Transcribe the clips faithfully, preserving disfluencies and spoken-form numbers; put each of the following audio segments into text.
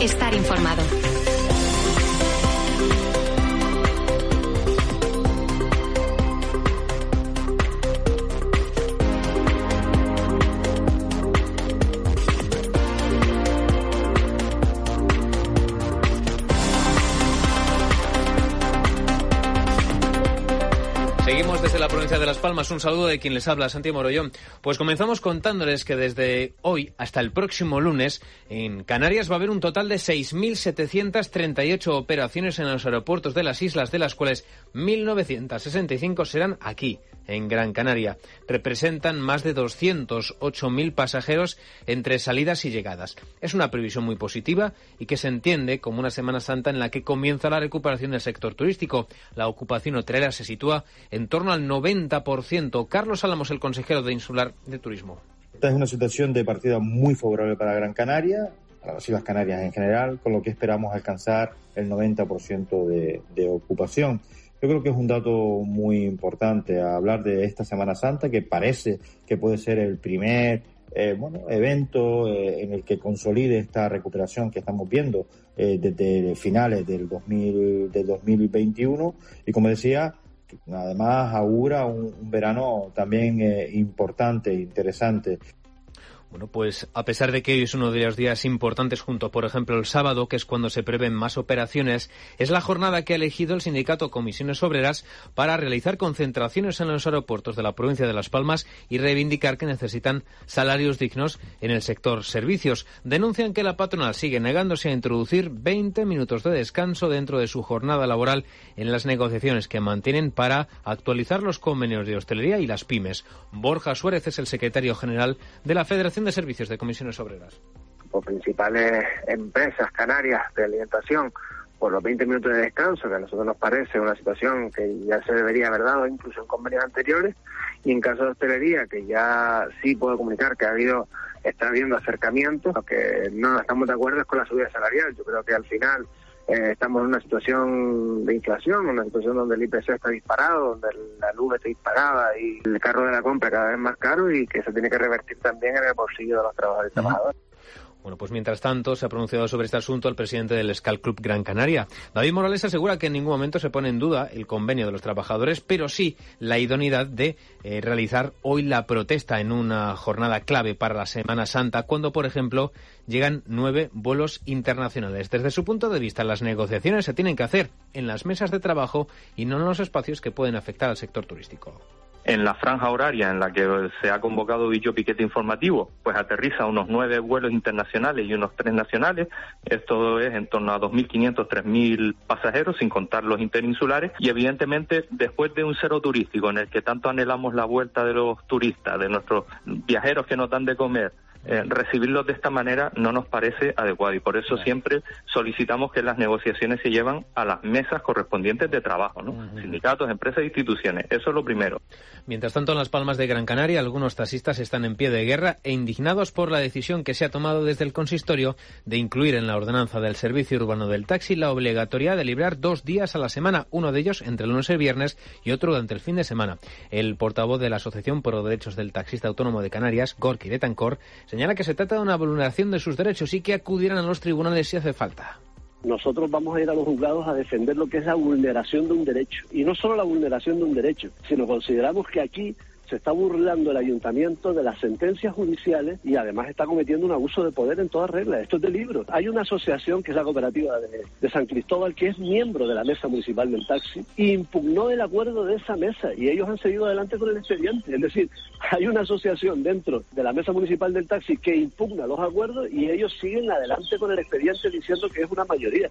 estar informado. Seguimos desde la provincia de Las Palmas. Un saludo de quien les habla, Santi Morollón. Pues comenzamos contándoles que desde hoy hasta el próximo lunes en Canarias va a haber un total de seis mil setecientas treinta y ocho operaciones en los aeropuertos de las islas, de las cuales mil novecientas sesenta y cinco serán aquí, en Gran Canaria. Representan más de doscientos ocho mil pasajeros entre salidas y llegadas. Es una previsión muy positiva y que se entiende como una Semana Santa en la que comienza la recuperación del sector turístico. La ocupación hotelera se sitúa en torno al noventa por ciento. Carlos Álamos, el consejero de Insular de Turismo. Esta es una situación de partida muy favorable para Gran Canaria, para las Islas Canarias en general, con lo que esperamos alcanzar el noventa por ciento de, de ocupación. Yo creo que es un dato muy importante a hablar de esta Semana Santa, que parece que puede ser el primer eh, bueno, evento eh, en el que consolide esta recuperación que estamos viendo eh, desde finales del, dos mil, del dos mil veintiuno. Y como decía, además augura un, un verano también eh, importante e interesante. Bueno, pues a pesar de que hoy es uno de los días importantes, junto, por ejemplo, el sábado, que es cuando se prevén más operaciones, es la jornada que ha elegido el sindicato Comisiones Obreras para realizar concentraciones en los aeropuertos de la provincia de Las Palmas y reivindicar que necesitan salarios dignos en el sector servicios. Denuncian que la patronal sigue negándose a introducir veinte minutos de descanso dentro de su jornada laboral en las negociaciones que mantienen para actualizar los convenios de hostelería y las pymes. Borja Suárez es el secretario general de la Federación de Servicios de Comisiones Obreras. Por principales empresas canarias de alimentación, por los veinte minutos de descanso, que a nosotros nos parece una situación que ya se debería haber dado incluso en convenios anteriores, y en caso de hostelería, que ya sí puedo comunicar que ha habido, está habiendo acercamientos, lo que no estamos de acuerdo es con la subida salarial. Yo creo que al final eh, estamos en una situación de inflación, una situación donde el I P C está disparado, donde la luz está disparada y el carro de la compra cada vez más caro, y que se tiene que revertir también en el bolsillo de los trabajadores y trabajadoras. Bueno, pues mientras tanto se ha pronunciado sobre este asunto el presidente del Escal Club Gran Canaria. David Morales asegura que en ningún momento se pone en duda el convenio de los trabajadores, pero sí la idoneidad de eh, realizar hoy la protesta en una jornada clave para la Semana Santa, cuando, por ejemplo, llegan nueve vuelos internacionales. Desde su punto de vista, las negociaciones se tienen que hacer en las mesas de trabajo y no en los espacios que pueden afectar al sector turístico. En la franja horaria en la que se ha convocado dicho piquete informativo, pues aterriza unos nueve vuelos internacionales y unos tres nacionales. Esto es en torno a dos mil quinientos, tres mil pasajeros, sin contar los interinsulares. Y evidentemente, después de un cero turístico en el que tanto anhelamos la vuelta de los turistas, de nuestros viajeros que nos dan de comer, Eh, recibirlos de esta manera no nos parece adecuado, y por eso siempre solicitamos que las negociaciones se llevan a las mesas correspondientes de trabajo, ¿no? Uh-huh. Sindicatos, empresas e instituciones, eso es lo primero. Mientras tanto, en Las Palmas de Gran Canaria, algunos taxistas están en pie de guerra e indignados por la decisión que se ha tomado desde el consistorio de incluir en la ordenanza del servicio urbano del taxi la obligatoriedad de librar dos días a la semana, uno de ellos entre el lunes y viernes y otro durante el fin de semana. El portavoz de la Asociación por los Derechos del Taxista Autónomo de Canarias, Gorky Betancourt, señala que se trata de una vulneración de sus derechos y que acudirán a los tribunales si hace falta. Nosotros vamos a ir a los juzgados a defender lo que es la vulneración de un derecho. Y no solo la vulneración de un derecho, sino consideramos que aquí se está burlando el ayuntamiento de las sentencias judiciales y además está cometiendo un abuso de poder en toda regla. Esto es de libro. Hay una asociación que es la cooperativa de, de San Cristóbal, que es miembro de la mesa municipal del taxi, e impugnó el acuerdo de esa mesa y ellos han seguido adelante con el expediente. Es decir, hay una asociación dentro de la mesa municipal del taxi que impugna los acuerdos y ellos siguen adelante con el expediente diciendo que es una mayoría.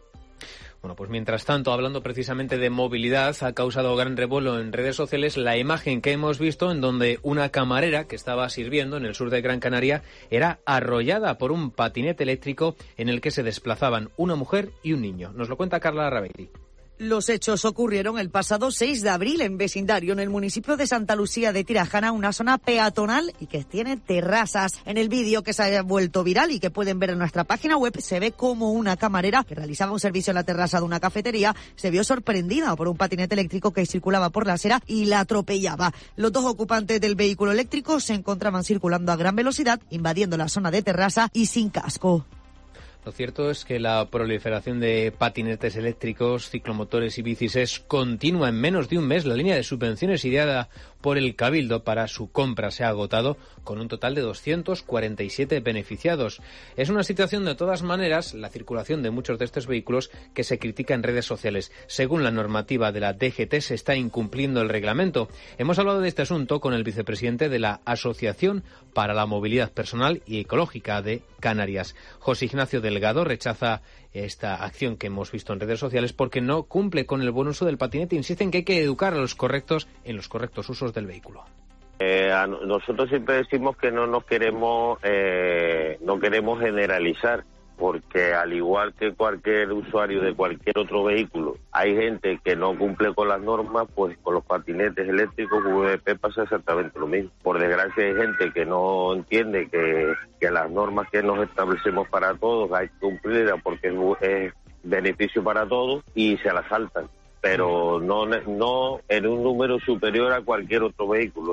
Bueno, pues mientras tanto, hablando precisamente de movilidad, ha causado gran revuelo en redes sociales la imagen que hemos visto en donde una camarera que estaba sirviendo en el sur de Gran Canaria era arrollada por un patinete eléctrico en el que se desplazaban una mujer y un niño. Nos lo cuenta Carla Rabelli. Los hechos ocurrieron el pasado seis de abril en vecindario, en el municipio de Santa Lucía de Tirajana, una zona peatonal y que tiene terrazas. En el vídeo que se ha vuelto viral y que pueden ver en nuestra página web, se ve como una camarera que realizaba un servicio en la terraza de una cafetería se vio sorprendida por un patinete eléctrico que circulaba por la acera y la atropellaba. Los dos ocupantes del vehículo eléctrico se encontraban circulando a gran velocidad, invadiendo la zona de terraza y sin casco. Lo cierto es que la proliferación de patinetes eléctricos, ciclomotores y bicis es continua. En menos de un mes, la línea de subvenciones ideada por el Cabildo para su compra se ha agotado, con un total de doscientos cuarenta y siete beneficiados. Es una situación, de todas maneras, la circulación de muchos de estos vehículos que se critica en redes sociales. Según la normativa de la D G T, se está incumpliendo el reglamento. Hemos hablado de este asunto con el vicepresidente de la Asociación para la Movilidad Personal y Ecológica de Canarias. José Ignacio Delgado rechaza esta acción que hemos visto en redes sociales porque no cumple con el buen uso del patinete. Insisten que hay que educar a los correctos en los correctos usos del vehículo. Eh, a nosotros siempre decimos que no nos queremos, eh, no queremos generalizar, porque al igual que cualquier usuario de cualquier otro vehículo, hay gente que no cumple con las normas, pues con los patinetes eléctricos U V P pasa exactamente lo mismo. Por desgracia hay gente que no entiende que, que las normas que nos establecemos para todos hay que cumplirlas porque es beneficio para todos y se las saltan, pero no, no en un número superior a cualquier otro vehículo.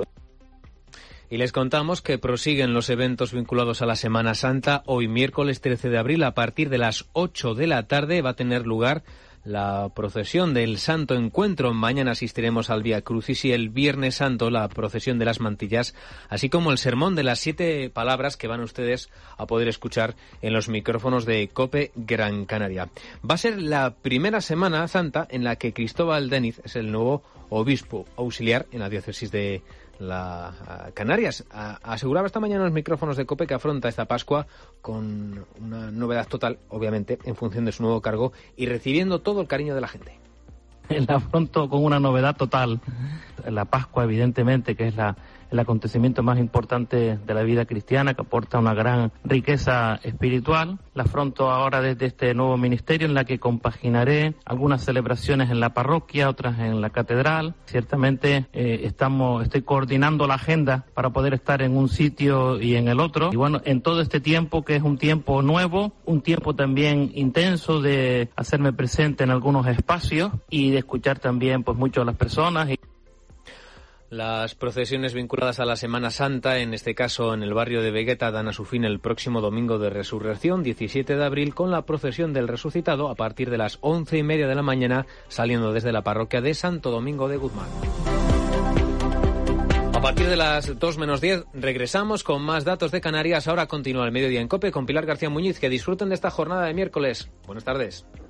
Y les contamos que prosiguen los eventos vinculados a la Semana Santa. Hoy, miércoles trece de abril, a partir de las ocho de la tarde, va a tener lugar la procesión del Santo Encuentro. Mañana asistiremos al Vía Crucis y el Viernes Santo la procesión de las mantillas, así como el sermón de las siete palabras que van ustedes a poder escuchar en los micrófonos de COPE Gran Canaria. Va a ser la primera Semana Santa en la que Cristóbal Deniz es el nuevo obispo auxiliar en la diócesis de la Canarias. Aseguraba esta mañana en los micrófonos de COPE que afronta esta Pascua con una novedad total, obviamente, en función de su nuevo cargo y recibiendo todo el cariño de la gente. La afronto con una novedad total. La Pascua, evidentemente, que es la, el acontecimiento más importante de la vida cristiana, que aporta una gran riqueza espiritual. La afronto ahora desde este nuevo ministerio, en la que compaginaré algunas celebraciones en la parroquia, otras en la catedral. Ciertamente eh, estamos, estoy coordinando la agenda para poder estar en un sitio y en el otro. Y bueno, en todo este tiempo, que es un tiempo nuevo, un tiempo también intenso de hacerme presente en algunos espacios y de escuchar también pues mucho a las personas. Y las procesiones vinculadas a la Semana Santa, en este caso en el barrio de Vegueta, dan a su fin el próximo domingo de Resurrección, diecisiete de abril, con la procesión del Resucitado a partir de las once y media de la mañana, saliendo desde la parroquia de Santo Domingo de Guzmán. A partir de las dos menos diez regresamos con más datos de Canarias. Ahora continúa el mediodía en COPE con Pilar García Muñiz. Que disfruten de esta jornada de miércoles. Buenas tardes.